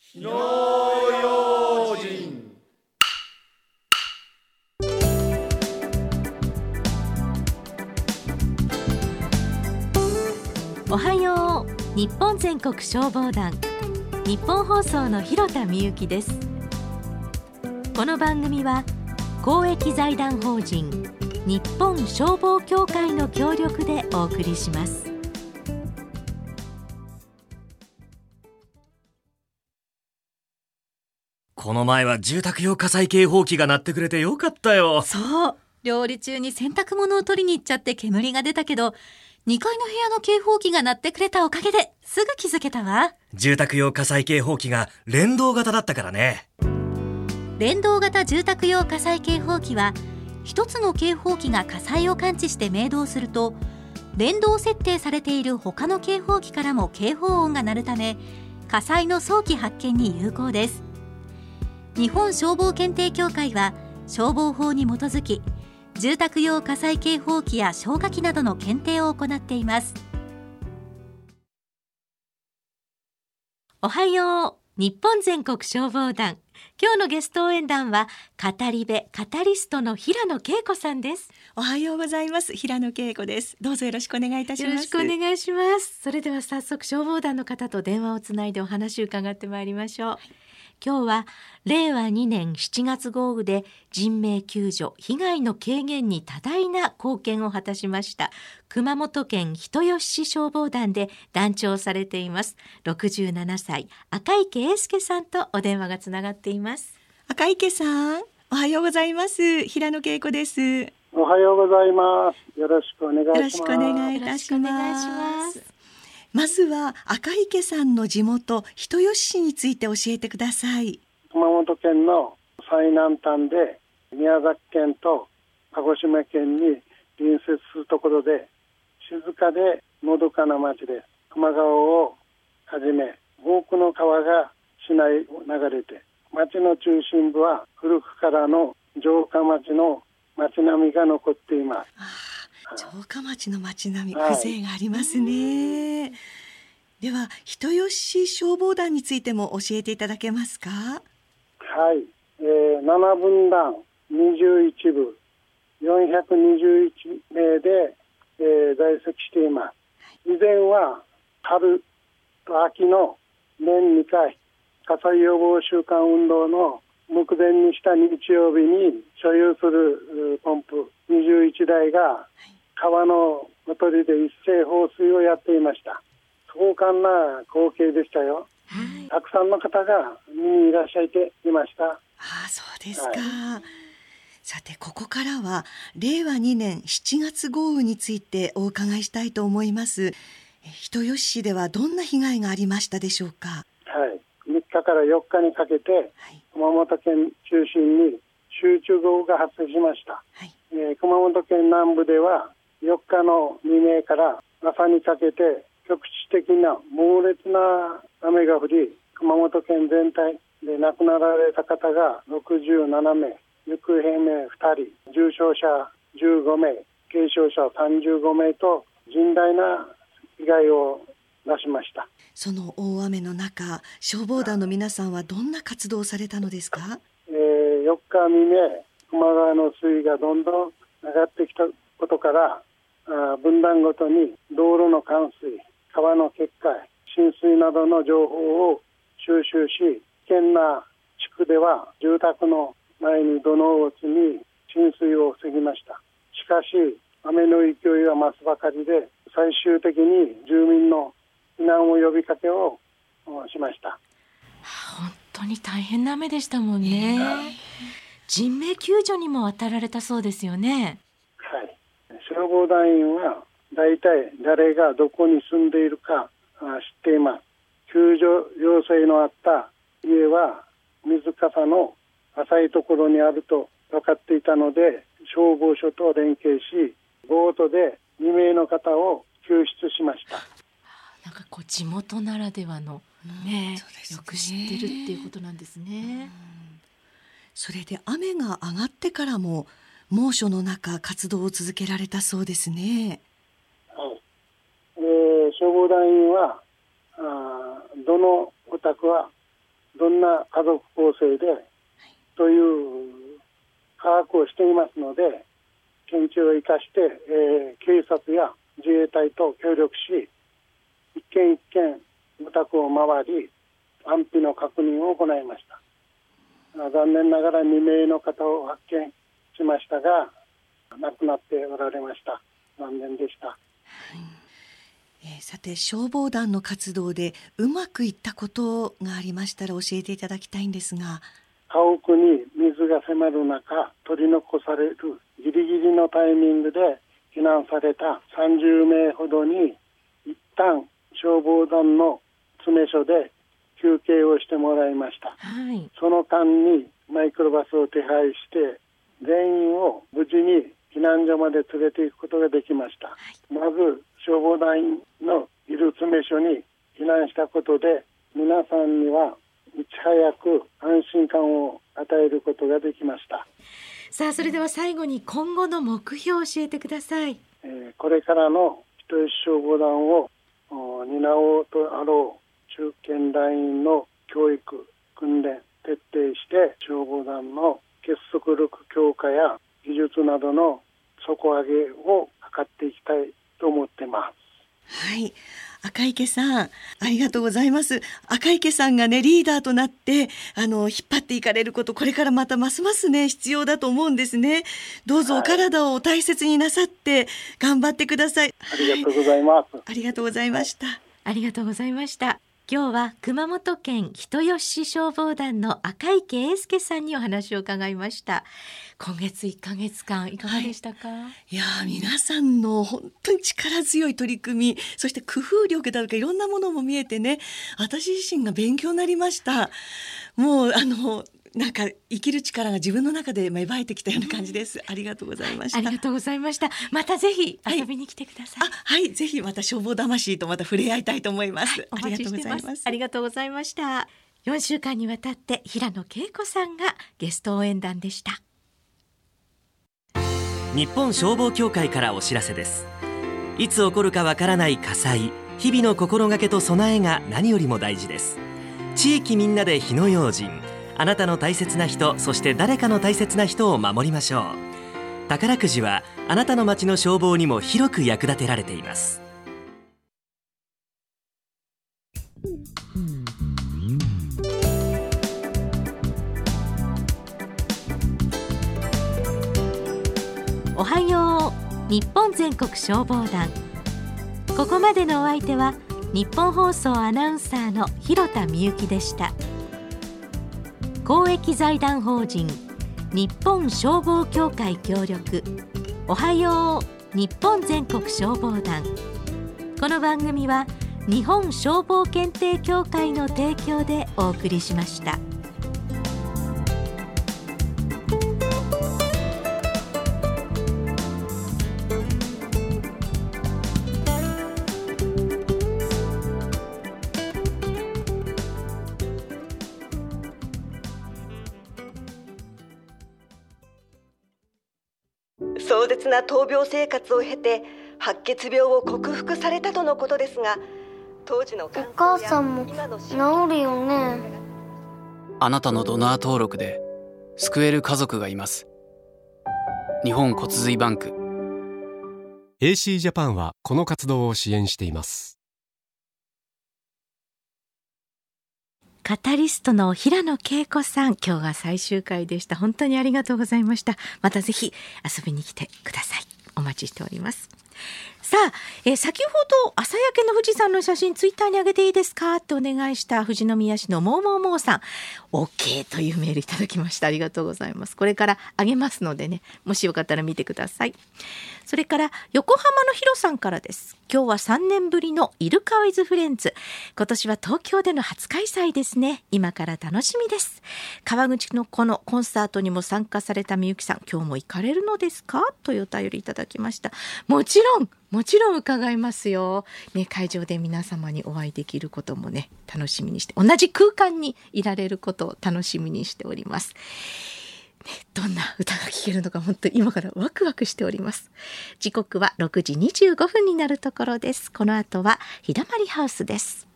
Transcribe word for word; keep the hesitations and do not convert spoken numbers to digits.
火の用心。 おはよう。日本全国消防団、日本放送の広田美由です。この番組は公益財団法人日本消防協会の協力でお送りします。 この前は住宅用火災警報器が鳴ってくれてよかったよ。 そう、料理中に洗濯物を取りに行っちゃって煙が出たけど、にかいの部屋の警報器が鳴ってくれたおかげですぐ気づけたわ。 住宅用火災警報器が連動型だったからね。 連動型住宅用火災警報器は、一つの警報器が火災を感知して鳴動すると、連動設定されている他の警報器からも警報音が鳴るため、火災の早期発見に有効です。日本消防検定協会は消防法に基づき、住宅用火災警報器や消火器などの検定を行っています。おはよう。日本全国消防団、今日のゲスト応援団は語り部カタリストの平野恵子さんです。 おはようございます。平野恵子です。どうぞよろしくお願いいたします。 よろしくお願いします。それでは早速消防団の方と電話をつないでお話を伺ってまいりましょう。はい、今日はれいわにねんしちがつ豪雨で人命救助、被害の軽減に多大な貢献を果たしました熊本県人吉市消防団で団長されていますろくじゅうななさい赤池英介さんとお電話がつながっています。 赤池さん、おはようございます。平野恵子です。 おはようございます。よろしくお願いします。 よろしくお願いいたします。まずは赤池さんの地元人吉市について教えてください。 熊本県の最南端で宮崎県と鹿児島県に隣接するところで、静かでのどかな町です。球磨川をはじめ多くの川が市内を流れて、町の中心部は古くからの城下町の町並みが残っています。 ああ、城下町の町並み、風情がありますね。はい、では人吉市消防団についても教えていただけますか？ はい、えー、ななぶんだんにじゅういちぶよんひゃくにじゅういちめいで、えー、在籍しています。以前は春と秋の年にかい火災予防週間運動の目前にした日曜日に所有するポンプにじゅういちだいが川のほとりで一斉放水をやっていました。壮観な光景でしたよ。はい、たくさんの方が見にいらっしゃいていました。ああ、そうですか。 はい、 さてここからはれいわにねんしちがつ豪雨についてお伺いしたいと思います。人吉市ではどんな被害がありましたでしょうか？ はい、みっかからよっかにかけて、はい、熊本県中心に集中豪雨が発生しました。はい、えー、熊本県南部ではよっかの未明から朝にかけて局地的な猛烈な雨が降り、熊本県全体で亡くなられた方がろくじゅうななめい、行方不明ふたり、重傷者じゅうごめい、軽傷者さんじゅうごめいと甚大な被害を出しました。 その大雨の中、消防団の皆さんはどんな活動をされたのですか？ えー、よっか未明、球磨川の水位がどんどん上がってきたことから、あ分断ごとに道路の冠水、川の決壊、浸水などの情報を収集し、危険な地区では住宅の前に土のうを積み浸水を防ぎました。しかし雨の勢いは増すばかりで、最終的に住民の避難を呼びかけをしました。 本当に大変な雨でしたもんね。人命救助にも当たられたそうですよね。 はい、消防団員はだいたい誰がどこに住んでいるか知っています。救助要請のあった家は水かさの浅いところにあると分かっていたので、消防署と連携し、ボートでにめいの方を救出しました。 なんかこう地元ならではの、ね、うん、そうですね、よく知ってるっていうことなんですね。 うん、それで雨が上がってからも猛暑の中活動を続けられたそうですね。 はい、えー、消防団員はあどのお宅はどんな家族構成でという把握をしていますので、研究を生かして、えー、警察や自衛隊と協力し、一軒一軒お宅を回り安否の確認を行いました。残念ながらにめいの方を発見しましたが、亡くなっておられました。残念でした。はい。 えー、さて、消防団の活動でうまくいったことがありましたら教えていただきたいんですが。 家屋に水が迫る中、取り残されるギリギリのタイミングで避難されたさんじゅうめいほどに一旦消防団の詰め所で休憩をしてもらいました。はい、その間にマイクロバスを手配して全員を無事に避難所まで連れて行くことができました。はい、まず消防団員のいる詰め所に避難したことで、皆さんにはいち早く安心感を与えることができました。 さあ、それでは最後に今後の目標を教えてください。 えー、これからの人吉消防団を担おうとあろう中堅団員の教育訓練徹底して、消防団の結束力強化や技術などの底上げを図っていきたいと思っています。 はい、赤池さん、ありがとうございます。赤池さんがね、リーダーとなってあの引っ張っていかれること、これからまたますますね必要だと思うんですね。どうぞお体を大切になさって頑張ってください。 ありがとうございます。 ありがとうございました。 ありがとうございました。今日は熊本県人吉市消防団の赤池英介さんにお話を伺いました。今月いっかげつかんいかがでしたか？はい、 いや皆さんの本当に力強い取り組み、そして工夫力だとかいろんなものも見えてね、私自身が勉強になりました。もうあのなんか生きる力が自分の中で芽生えてきたような感じです。ありがとうございました。 ありがとうございました。またぜひ遊びに来てください。 はい、あ、はい、ぜひまた消防魂とまた触れ合いたいと思います。はい、 お待ちしてます。ありがとうございました。よんしゅうかんにわたって平野恵子さんがゲスト応援団でした。 日本消防協会からお知らせです。いつ起こるかわからない火災、日々の心がけと備えが何よりも大事です。地域みんなで火の用心、あなたの大切な人、そして誰かの大切な人を守りましょう。宝くじはあなたの町の消防にも広く役立てられています。 おはよう日本全国消防団。ここまでのお相手は日本放送アナウンサーの広田みゆきでした。公益財団法人日本消防協会協力、おはよう日本全国消防団。この番組は日本消防検定協会の提供でお送りしました。 壮絶な闘病生活を経て白血病を克服されたとのことですが、当時のお母さんも治るよね。 あなたのドナー登録で救える家族がいます。日本骨髄バンク。 エーシー ジャパンはこの活動を支援しています。 カタリストの平野恵子さん、今日が最終回でした。本当にありがとうございました。またぜひ遊びに来てください。お待ちしております。さあ、えー、先ほど朝焼けの富士山の写真ツイッターに上げていいですかってお願いした富士宮市のモーモーモーさん、 OK というメールいただきました。ありがとうございます。これから上げますのでね、もしよかったら見てください。それから横浜のヒロさんからです。今日はさんねんぶりのイルカウィズフレンズ、今年は東京での初開催ですね。今から楽しみです。川口のこのコンサートにも参加されたみゆきさん、今日も行かれるのですかというお便りいただきました。もちろんもちろん伺いますよ、ね、会場で皆様にお会いできることもね楽しみにして、同じ空間にいられることを楽しみにしております、ね、どんな歌が聴けるのか本当に今からワクワクしております。時刻はろくじにじゅうごふんになるところです。この後は日だまりハウスです。